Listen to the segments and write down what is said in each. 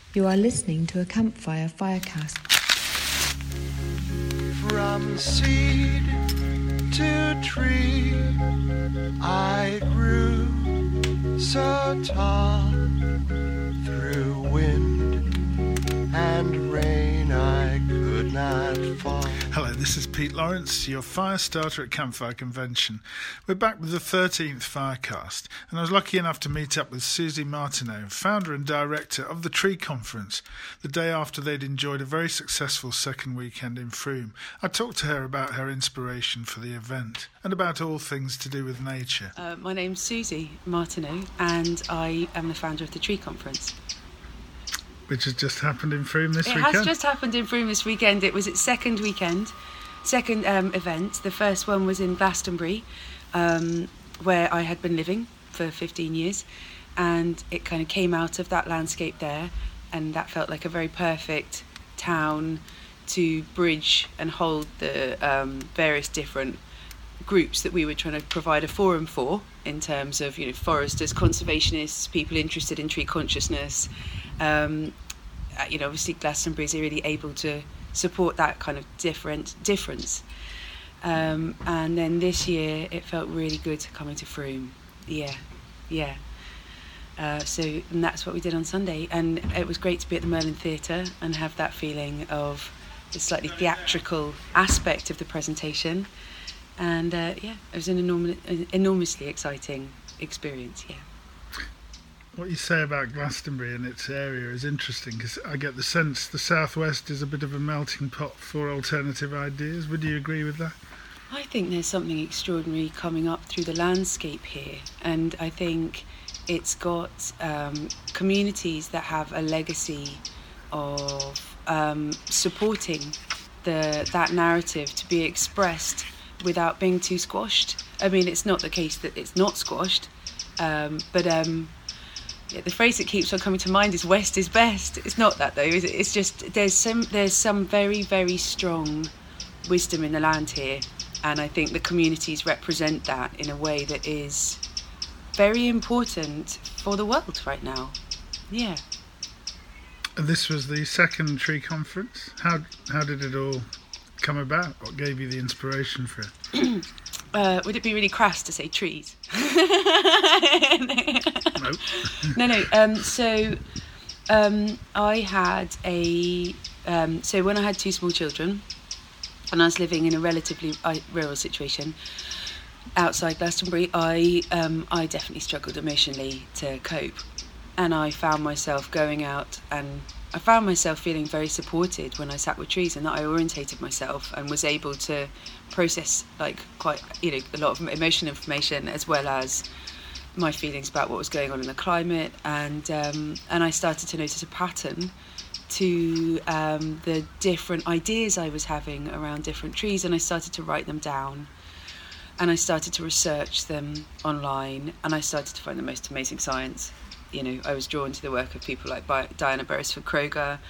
You are listening to a Campfire Firecast. From seed to tree, I grew so tall. Through wind and rain, I could not fall. Hello, this is Pete Lawrence, your fire starter at Campfire Convention. We're back with the 13th Firecast, and I was lucky enough to meet up with Susie Martineau, founder and director of the Tree Conference, the day after they'd enjoyed a very successful second weekend in Frome. I talked to her about her inspiration for the event and about all things to do with nature. My name's Susie Martineau, and I am the founder of the Tree Conference. Which has just happened in Frome this weekend? It has just happened in Frome this weekend. It was its second event. The first one was in Glastonbury, where I had been living for 15 years, and it kind of came out of that landscape there, and that felt like a very perfect town to bridge and hold the various different groups that we were trying to provide a forum for, in terms of, foresters, conservationists, people interested in tree consciousness. Obviously Glastonbury is really able to support that kind of difference. And then this year it felt really good coming to Frome. Yeah. So and that's what we did on Sunday, and it was great to be at the Merlin Theatre and have that feeling of the slightly theatrical aspect of the presentation. And it was an enormously exciting experience. What you say about Glastonbury and its area is interesting, because I get the sense the southwest is a bit of a melting pot for alternative ideas. Would you agree with that? I think there's something extraordinary coming up through the landscape here, and I think it's got communities that have a legacy of supporting that narrative to be expressed without being too squashed. I mean, it's not the case that it's not squashed, but the phrase that keeps on coming to mind is "West is best." It's not that though, is it? It's just there's some very, very strong wisdom in the land here, and I think the communities represent that in a way that is very important for the world right now. Yeah. And this was the second Tree Conference. How did it all come about? What gave you the inspiration for it? Would it be really crass to say trees? No. So I had so when I had two small children and I was living in a relatively rural situation outside Glastonbury, I definitely struggled emotionally to cope, and I found myself going out, and I found myself feeling very supported when I sat with trees, and that I orientated myself and was able to process quite a lot of emotional information, as well as my feelings about what was going on in the climate, and I started to notice a pattern to the different ideas I was having around different trees, and I started to write them down, and I started to research them online, and I started to find the most amazing science. I was drawn to the work of people like Diana Beresford-Kroeger,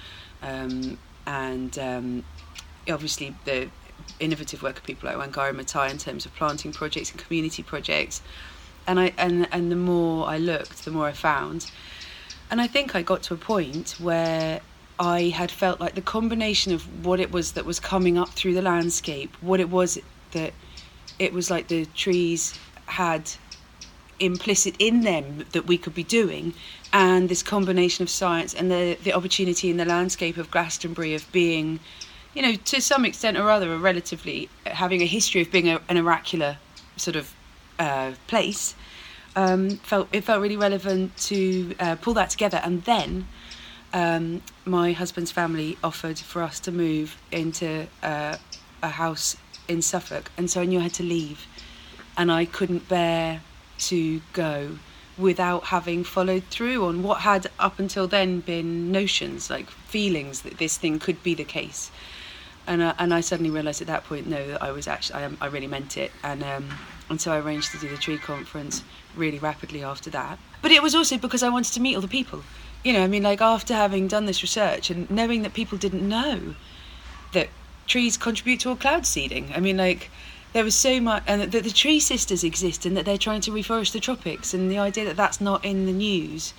and obviously the innovative work of people like Wangari Maathai in terms of planting projects and community projects. And the more I looked, the more I found. And I think I got to a point where I had felt like the combination of what it was that was coming up through the landscape, what it was that it was like the trees had implicit in them that we could be doing, and this combination of science and the opportunity in the landscape of Glastonbury of being, to some extent or other, having a history of being an oracular sort of place, felt really relevant to pull that together. And then my husband's family offered for us to move into a house in Suffolk, and so I knew I had to leave, and I couldn't bear to go without having followed through on what had up until then been notions, like feelings that this thing could be the case. And I suddenly realised at that point, no, that I really meant it, and so I arranged to do the Tree Conference really rapidly after that. But it was also because I wanted to meet all the people. After having done this research and knowing that people didn't know that trees contribute to cloud seeding. There was so much, and that the Tree Sisters exist, and that they're trying to reforest the tropics, and the idea that that's not in the news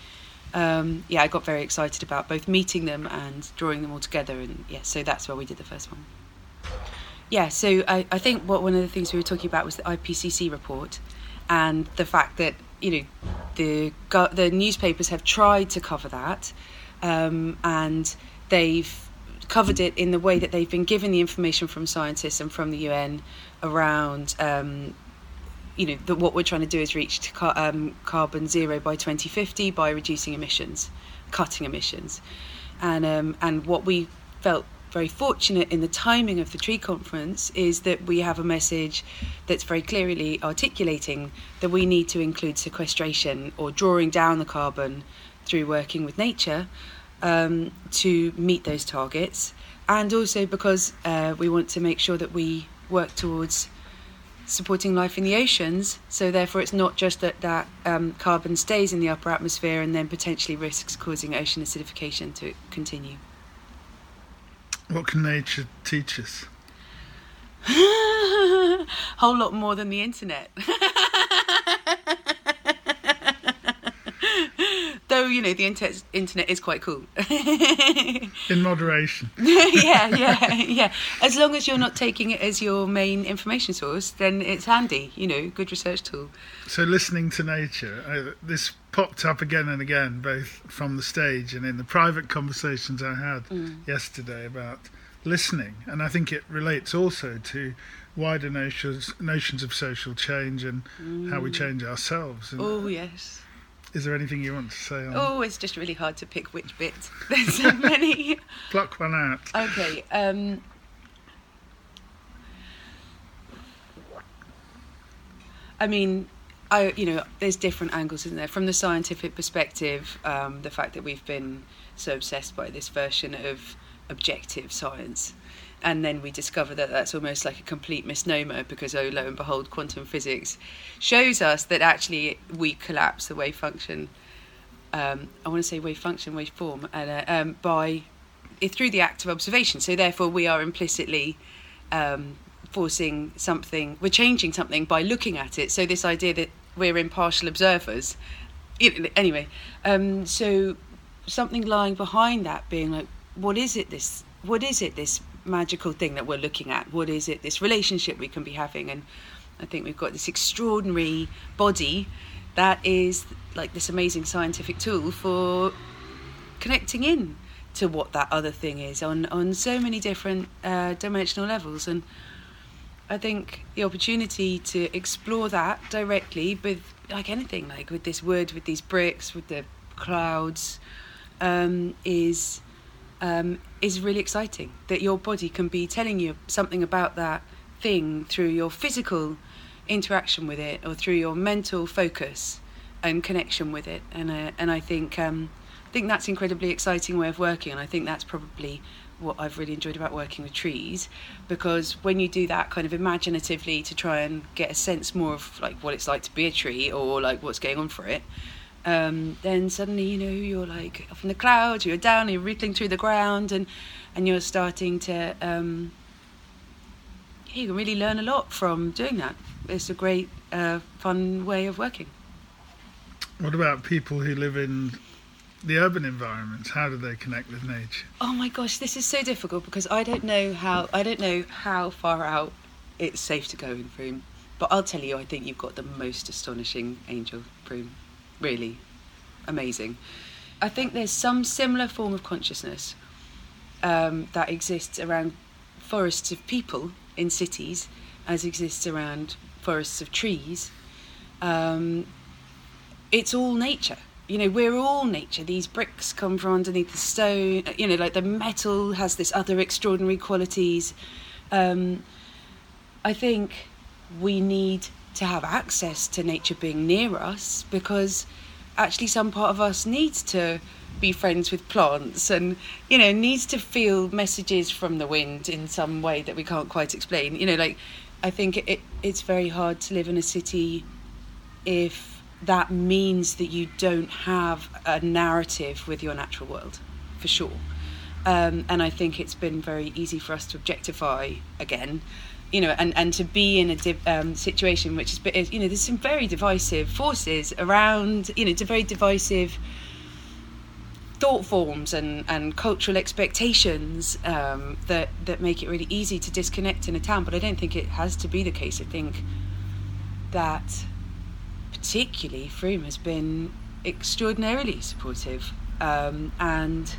I got very excited about both meeting them and drawing them all together. And so that's where we did the first one. So I think one of the things we were talking about was the IPCC report, and the fact that the newspapers have tried to cover that, and they've covered it in the way that they've been given the information from scientists and from the UN around what we're trying to do is reach carbon zero by 2050 by reducing emissions, cutting emissions, and what we felt very fortunate in the timing of the Tree Conference is that we have a message that's very clearly articulating that we need to include sequestration or drawing down the carbon through working with nature to meet those targets, and also because we want to make sure that we work towards supporting life in the oceans, so therefore it's not just that carbon stays in the upper atmosphere and then potentially risks causing ocean acidification to continue. What can nature teach us? Whole lot more than the internet. Though, the internet is quite cool. In moderation. Yeah. As long as you're not taking it as your main information source, then it's handy, good research tool. So listening to nature, this popped up again and again, both from the stage and in the private conversations I had yesterday about listening. And I think it relates also to wider notions of social change and how we change ourselves. And oh, yes. Is there anything you want to say on? Oh, it's just really hard to pick which bit. There's so many. Pluck one out. Okay. There's different angles, isn't there? From the scientific perspective, the fact that we've been so obsessed by this version of objective science, and then we discover that that's almost like a complete misnomer because, lo and behold, quantum physics shows us that actually we collapse the wave function. I want to say waveform, through the act of observation. So therefore, we are implicitly forcing something. We're changing something by looking at it. So this idea that we're impartial observers. Anyway, so something lying behind that being like, what is it? This magical thing that we're looking at? What is it, this relationship we can be having? And I think we've got this extraordinary body that is like this amazing scientific tool for connecting in to what that other thing is on so many different dimensional levels. And I think the opportunity to explore that directly with like anything, like with this wood, with these bricks, with the clouds, is really exciting, that your body can be telling you something about that thing through your physical interaction with it or through your mental focus and connection with it. And I think that's an incredibly exciting way of working, and I think that's probably what I've really enjoyed about working with trees, because when you do that kind of imaginatively to try and get a sense more of like what it's like to be a tree or like what's going on for it, then suddenly you're like up in the clouds, you're down, you're rippling through the ground, and you're starting to you can really learn a lot from doing that. It's a great fun way of working. What about people who live in the urban environments? How do they connect with nature? Oh my gosh, this is so difficult because I don't know how far out it's safe to go in Frome, but I'll tell you, I think you've got the most astonishing angel, Frome. Really amazing. I think there's some similar form of consciousness that exists around forests of people in cities as exists around forests of trees. It's all nature. We're all nature. These bricks come from underneath the stone. Like the metal has this other extraordinary qualities. I think we need to have access to nature being near us, because actually some part of us needs to be friends with plants and needs to feel messages from the wind in some way that we can't quite explain. I think it's very hard to live in a city if that means that you don't have a narrative with your natural world, for sure. And I think it's been very easy for us to objectify again, and to be in a situation which is, there's some very divisive forces around, it's a very divisive thought forms and cultural expectations that make it really easy to disconnect in a town. But I don't think it has to be the case. I think that particularly Frome has been extraordinarily supportive, and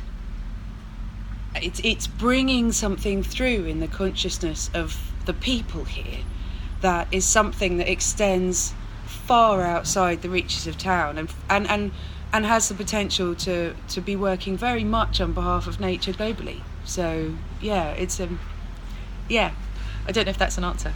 it's bringing something through in the consciousness of the people here that is something that extends far outside the reaches of town, and has the potential to be working very much on behalf of nature globally. So yeah, it's yeah, I don't know if that's an answer.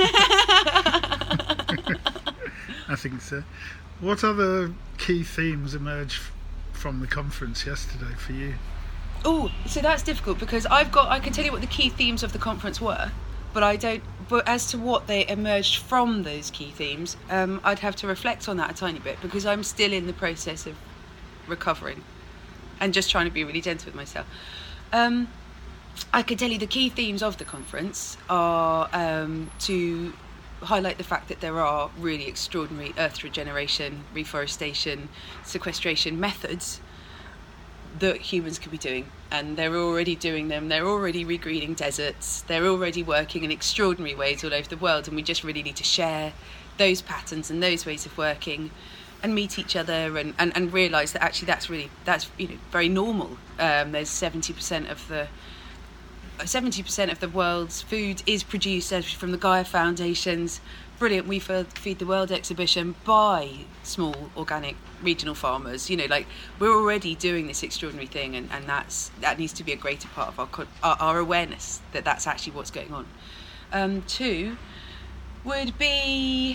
I think so. What other key themes emerged from the conference yesterday for you? Oh, so that's difficult because I can tell you what the key themes of the conference were, but I don't. But as to what they emerged from those key themes, I'd have to reflect on that a tiny bit because I'm still in the process of recovering and just trying to be really gentle with myself. I can tell you the key themes of the conference are to highlight the fact that there are really extraordinary earth regeneration, reforestation, sequestration methods that humans could be doing, and they're already doing them. They're already regreening deserts. They're already working in extraordinary ways all over the world, and we just really need to share those patterns and those ways of working and meet each other and realise that actually that's very normal. There's 70% of the world's food is produced from the Gaia Foundation's brilliant We Feed the World exhibition by small organic regional farmers. We're already doing this extraordinary thing, and that needs to be a greater part of our awareness that that's actually what's going on. Two would be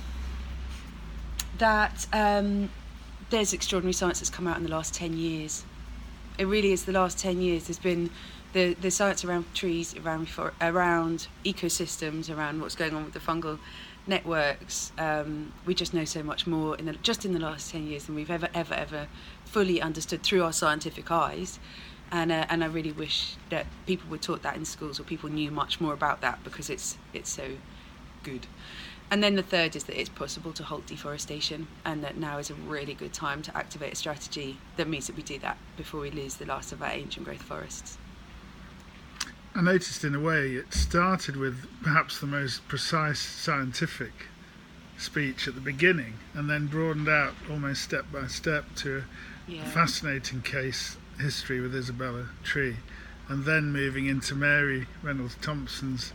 that there's extraordinary science that's come out in the last 10 years. It really is the last 10 years. There's been the science around trees, around ecosystems, around what's going on with the fungal networks. We just know so much more in the last 10 years than we've ever fully understood through our scientific eyes. And I really wish that people were taught that in schools, or people knew much more about that, because it's so good. And then the third is that it's possible to halt deforestation, and that now is a really good time to activate a strategy that means that we do that before we lose the last of our ancient growth forests. I noticed in a way it started with perhaps the most precise scientific speech at the beginning, and then broadened out almost step by step to a fascinating case history with Isabella Tree, and then moving into Mary Reynolds Thompson's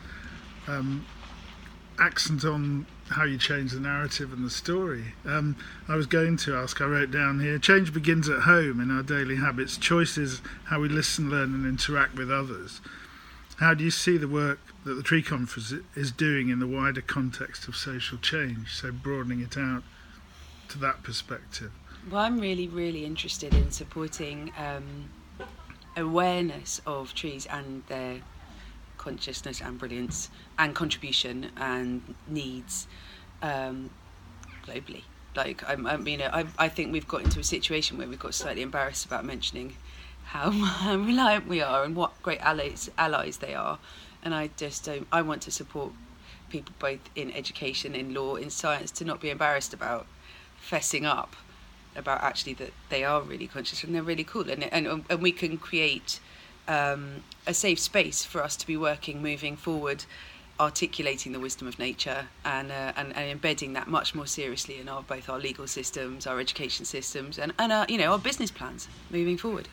accent on how you change the narrative and the story. I was going to ask, I wrote down here, change begins at home in our daily habits, choices, how we listen, learn and interact with others. How do you see the work that the Tree Conference is doing in the wider context of social change, so broadening it out to that perspective? Well, I'm really, really interested in supporting awareness of trees and their consciousness and brilliance and contribution and needs globally. I think we've got into a situation where we've got slightly embarrassed about mentioning how reliant we are and what great allies they are. And I want to support people both in education, in law, in science, to not be embarrassed about fessing up about actually that they are really conscious and they're really cool, and we can create a safe space for us to be working, moving forward, articulating the wisdom of nature and embedding that much more seriously in both our legal systems, our education systems, and our business plans moving forward.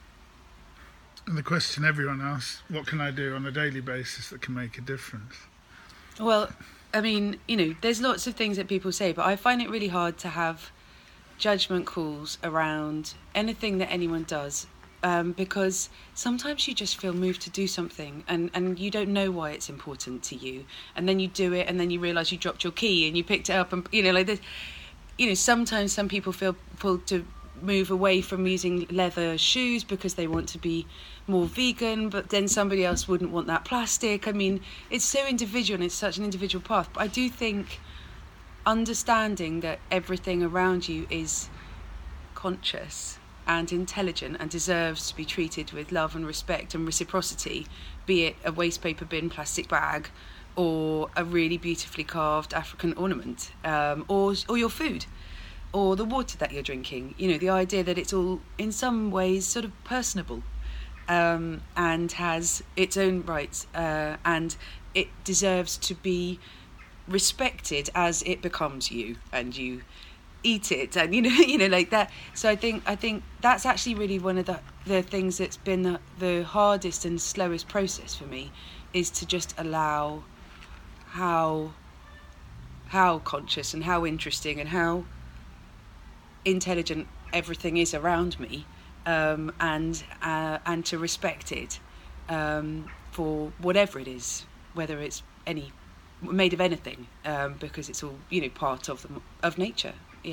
And the question everyone asks, what can I do on a daily basis that can make a difference? Well, I mean, there's lots of things that people say, but I find it really hard to have judgment calls around anything that anyone does, because sometimes you just feel moved to do something and you don't know why it's important to you, and then you do it and then you realise you dropped your key and you picked it up, and like this. Sometimes some people feel pulled to move away from using leather shoes because they want to be more vegan, but then somebody else wouldn't want that plastic. I mean, it's so individual and it's such an individual path, but I do think understanding that everything around you is conscious and intelligent and deserves to be treated with love and respect and reciprocity, be it a waste paper bin plastic bag or a really beautifully carved African ornament, or your food. or the water that you're drinking. You know, the idea that it's all in some ways sort of personable, and has its own rights, and it deserves to be respected as it becomes you, and you eat it, and you know like that. So I think that's actually really one of the things that's been the hardest and slowest process for me, is to just allow how conscious and how interesting and how intelligent everything is around me, and to respect it for whatever it is, whether it's made of anything, because it's all, you know, part of nature. Yeah.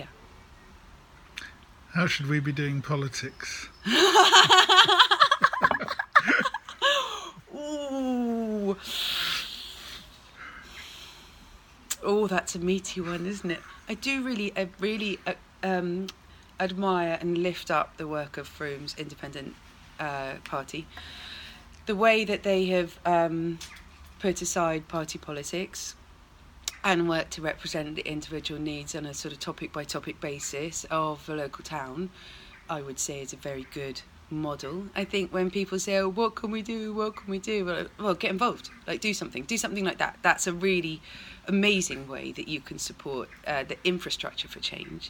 How should we be doing politics? Ooh. Oh, that's a meaty one, isn't it? I do really admire and lift up the work of Froom's independent party. The way that they have put aside party politics and work to represent the individual needs on a sort of topic-by-topic basis of a local town, I would say is a very good model. I think when people say, oh, what can we do? Well, get involved. Like, do something like that. That's a really amazing way that you can support the infrastructure for change.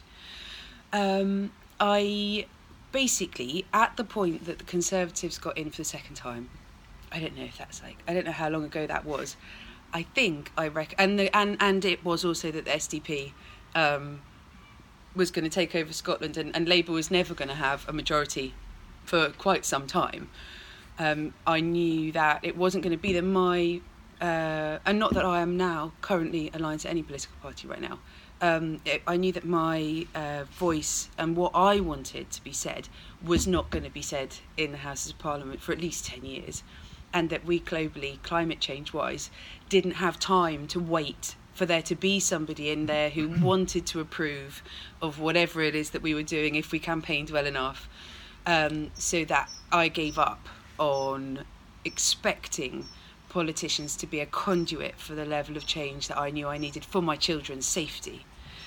I basically, at the point that the Conservatives got in for the second time, I don't know how long ago that was. I think and it was also that the SDP was going to take over Scotland, and Labour was never going to have a majority for quite some time. I knew that it wasn't going to be my and not that I am now currently aligned to any political party right now. I knew that my voice and what I wanted to be said was not going to be said in the Houses of Parliament for at least 10 years. And that we globally, climate change-wise, didn't have time to wait for there to be somebody in there who wanted to approve of whatever it is that we were doing if we campaigned well enough. So that I gave up on expecting politicians to be a conduit for the level of change that I knew I needed for my children's safety.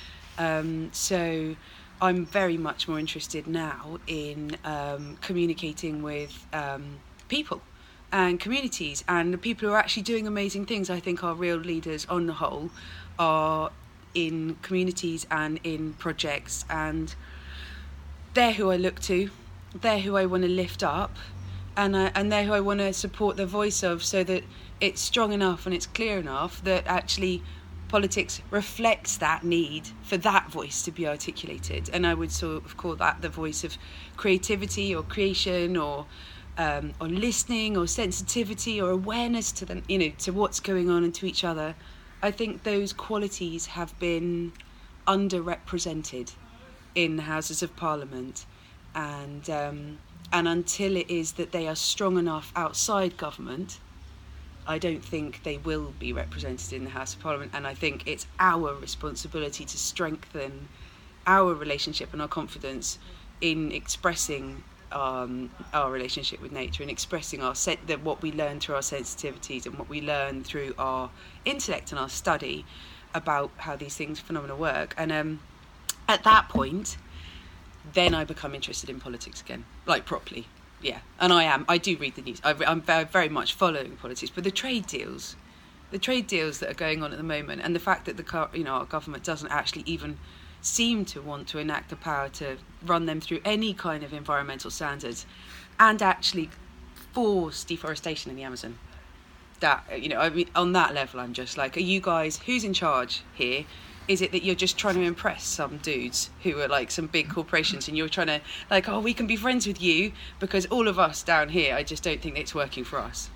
So I'm very much more interested now in communicating with people and communities, and the people who are actually doing amazing things. I think our real leaders on the whole are in communities and in projects, and they're who I look to, they're who I want to lift up, and they're who I want to support the voice of, so that it's strong enough and it's clear enough that actually politics reflects that need for that voice to be articulated. And I would sort of call that the voice of creativity or creation, or listening, or sensitivity, or awareness to them, to what's going on and to each other. I think those qualities have been underrepresented in the Houses of Parliament, and until it is that they are strong enough outside government, I don't think they will be represented in the House of Parliament. And I think it's our responsibility to strengthen our relationship and our confidence in expressing our relationship with nature, and expressing what we learn through our sensitivities and what we learn through our intellect and our study about how these phenomena work. And at that point, then I become interested in politics again, like properly. Yeah, and I do read the news. I'm very, very much following politics, but the trade deals that are going on at the moment, and the fact that our government doesn't actually even seem to want to enact the power to run them through any kind of environmental standards, and actually force deforestation in the Amazon. That, on that level, I'm just like, are you guys, who's in charge here? Is it that you're just trying to impress some dudes who are like some big corporations, and you're trying to like, oh, we can be friends with you because all of us down here, I just don't think it's working for us.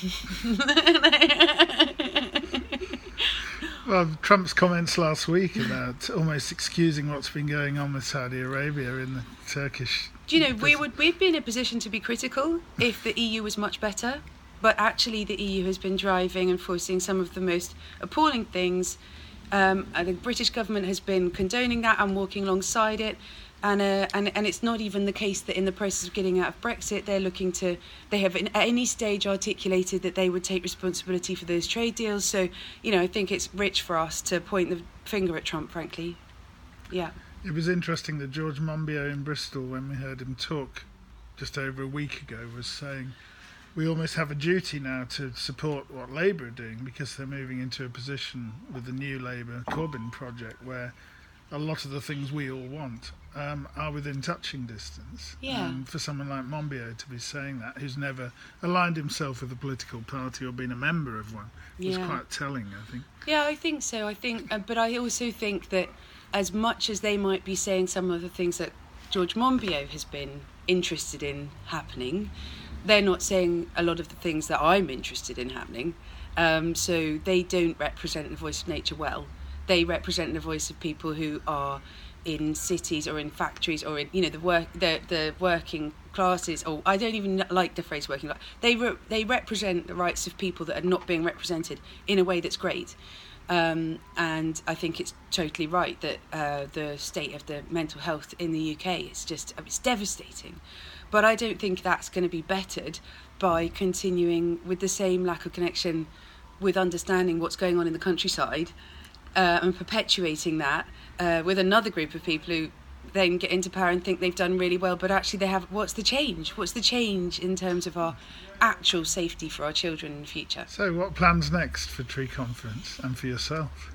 Well, Trump's comments last week about almost excusing what's been going on with Saudi Arabia in the Turkish... Do you know, we'd be in a position to be critical if the EU was much better, but actually the EU has been driving and forcing some of the most appalling things. The British government has been condoning that and walking alongside it. And it's not even the case that in the process of getting out of Brexit, they have at any stage articulated that they would take responsibility for those trade deals. So, I think it's rich for us to point the finger at Trump, frankly. Yeah. It was interesting that George Monbiot in Bristol, when we heard him talk just over a week ago, was saying we almost have a duty now to support what Labour are doing, because they're moving into a position with the new Labour Corbyn project where a lot of the things we all want are within touching distance. Yeah. And for someone like Monbiot to be saying that, who's never aligned himself with a political party or been a member of one, was quite telling, I think. Yeah, I think so. I think, but I also think that as much as they might be saying some of the things that George Monbiot has been interested in happening, they're not saying a lot of the things that I'm interested in happening. So they don't represent the voice of nature well. They represent the voice of people who are in cities or in factories or in, the working classes. Or I don't even like the phrase working class. They represent the rights of people that are not being represented in a way that's great. And I think it's totally right that the state of the mental health in the UK is it's devastating. But I don't think that's going to be bettered by continuing with the same lack of connection with understanding what's going on in the countryside and perpetuating that with another group of people who then get into power and think they've done really well, but actually they have. What's the change? What's the change in terms of our actual safety for our children in the future? So what plans next for Tree Conference and for yourself?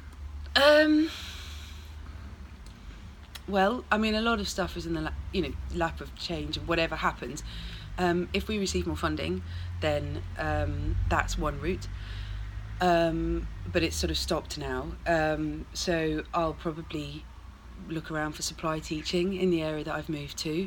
Well, I mean, a lot of stuff is in the lap of change, and whatever happens. If we receive more funding, then that's one route. But it's sort of stopped now. So I'll probably look around for supply teaching in the area that I've moved to.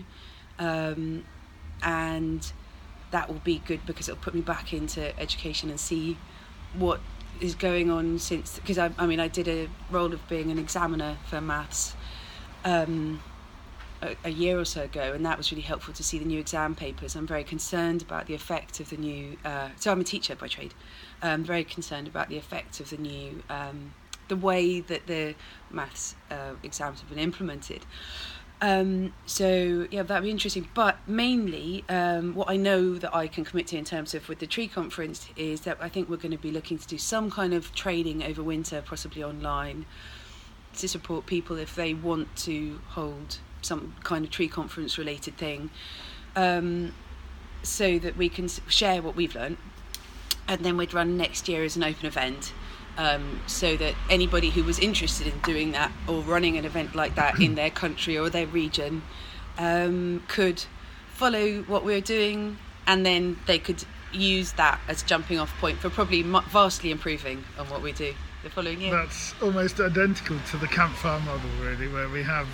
And that will be good because it'll put me back into education and see what is going on since... Because, I did a role of being an examiner for maths a year or so ago, and that was really helpful to see the new exam papers. I'm very concerned about the effect of the new... so I'm a teacher by trade. I'm very concerned about the effect of the new... the way that the maths exams have been implemented. So, yeah, that'd be interesting. But mainly, what I know that I can commit to in terms of with the Tree Conference is that I think we're going to be looking to do some kind of training over winter, possibly online, to support people if they want to hold some kind of Tree Conference related thing, so that we can share what we've learnt. And then we'd run next year as an open event, so that anybody who was interested in doing that or running an event like that in their country or their region could follow what we're doing, and then they could use that as a jumping off point for probably vastly improving on what we do the following year. That's almost identical to the campfire model, really, where we have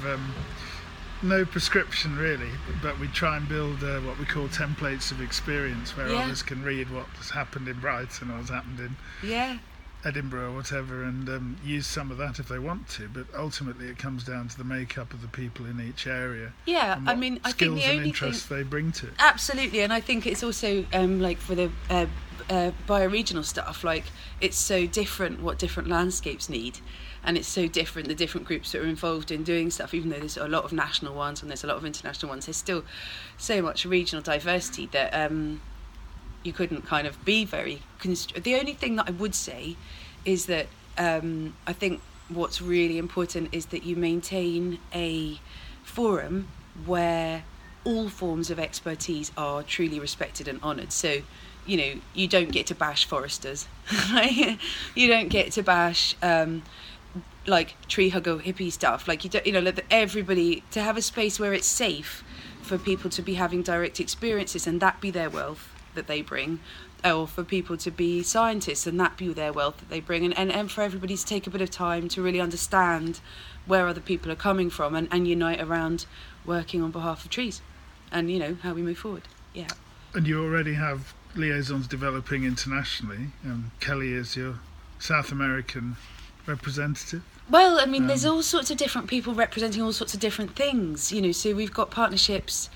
no prescription really, but we try and build what we call templates of experience, where others can read what has happened in Brighton or has happened in Edinburgh or whatever, and use some of that if they want to. But ultimately it comes down to the makeup of the people in each area. Yeah, and what I think skills the and only interests they bring to it. Absolutely, and I think it's also like for the bioregional stuff, like it's so different what different landscapes need, and it's so different the different groups that are involved in doing stuff. Even though there's a lot of national ones and there's a lot of international ones, there's still so much regional diversity that you couldn't kind of be very the only thing that I would say is that I think what's really important is that you maintain a forum where all forms of expertise are truly respected and honoured. So, you don't get to bash foresters, right? You don't get to bash like tree hugger hippie stuff. Like let everybody to have a space where it's safe for people to be having direct experiences, and that be their wealth that they bring, or for people to be scientists and that be their wealth that they bring, and for everybody to take a bit of time to really understand where other people are coming from and unite around working on behalf of trees and how we move forward. Yeah. And you already have liaisons developing internationally. Kelly is your South American representative. Well, there's all sorts of different people representing all sorts of different things, so we've got partnerships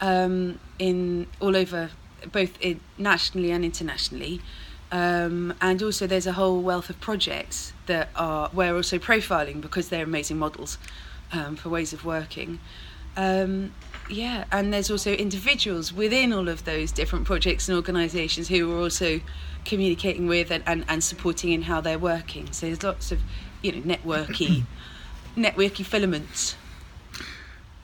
in all over, both nationally and internationally, and also there's a whole wealth of projects that we're also profiling because they're amazing models for ways of working. And there's also individuals within all of those different projects and organisations who are also communicating with and supporting in how they're working. So there's lots of networky filaments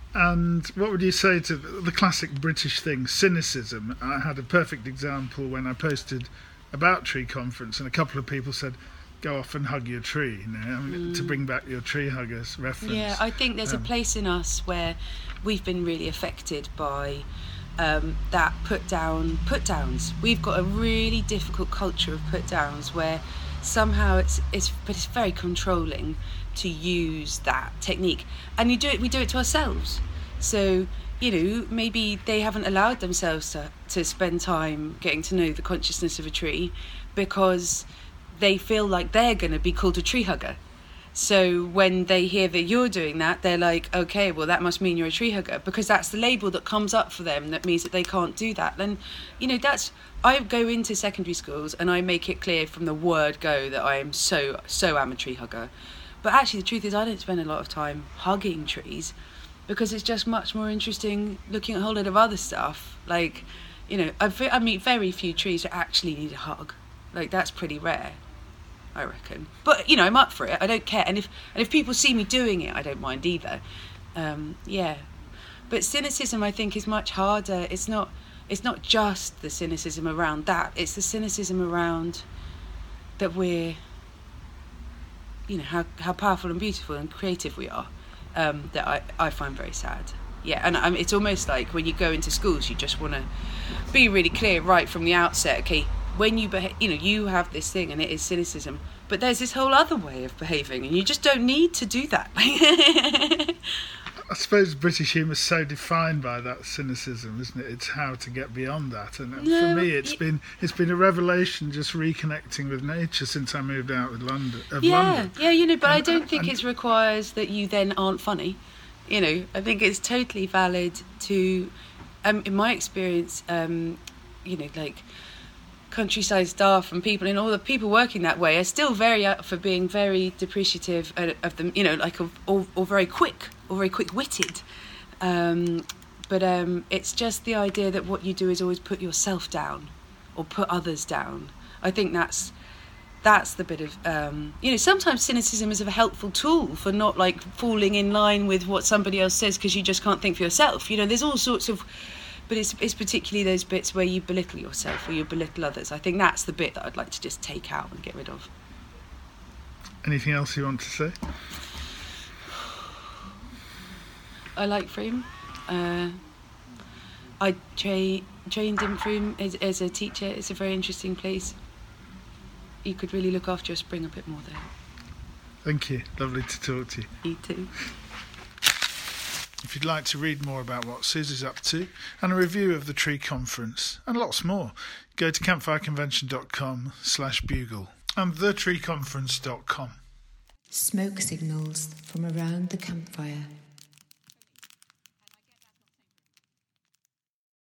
And what would you say to the classic British thing, cynicism? I had a perfect example when I posted about Tree Conference, and a couple of people said, go off and hug your tree, to bring back your tree huggers reference. Yeah, I think there's a place in us where we've been really affected by that put-downs. We've got a really difficult culture of put-downs where somehow it's very controlling to use that technique, and we do it to ourselves. So maybe they haven't allowed themselves to spend time getting to know the consciousness of a tree because they feel like they're going to be called a tree hugger. So when they hear that you're doing that, they're like, okay, well, that must mean you're a tree hugger, because that's the label that comes up for them. That means that they can't do that. And I go into secondary schools and I make it clear from the word go that I am so am a tree hugger. But actually the truth is I don't spend a lot of time hugging trees, because it's just much more interesting looking at a whole lot of other stuff. Like, I meet very few trees that actually need a hug. Like, that's pretty rare, I reckon. But, I'm up for it. I don't care. And if people see me doing it, I don't mind either. Yeah. But cynicism, I think, is much harder. It's not just the cynicism around that. It's the cynicism around that we're, how powerful and beautiful and creative we are. That I find very sad. Yeah, and it's almost like when you go into schools, you just want to be really clear right from the outset. Okay, when you behave, you have this thing, and it is cynicism. But there's this whole other way of behaving, and you just don't need to do that. I suppose British humour is so defined by that cynicism, isn't it? It's how to get beyond that. And for me, it's been a revelation just reconnecting with nature since I moved out of London. Yeah, but I don't think it requires that you then aren't funny. I think it's totally valid to, in my experience, like countryside staff and people, and all the people working that way are still very up for being very depreciative of them, or very quick or very quick-witted. But it's just the idea that what you do is always put yourself down or put others down. I think that's the bit of, sometimes cynicism is a helpful tool for not like falling in line with what somebody else says because you just can't think for yourself. There's all sorts of, but it's particularly those bits where you belittle yourself or you belittle others. I think that's the bit that I'd like to just take out and get rid of. Anything else you want to say? I like Frome. I trained in Frome as a teacher. It's a very interesting place. You could really look after your spring a bit more there. Thank you. Lovely to talk to you. You too. If you'd like to read more about what Susie's up to and a review of the Tree Conference and lots more, go to campfireconvention.com/bugle and thetreeconference.com. Smoke signals from around the campfire.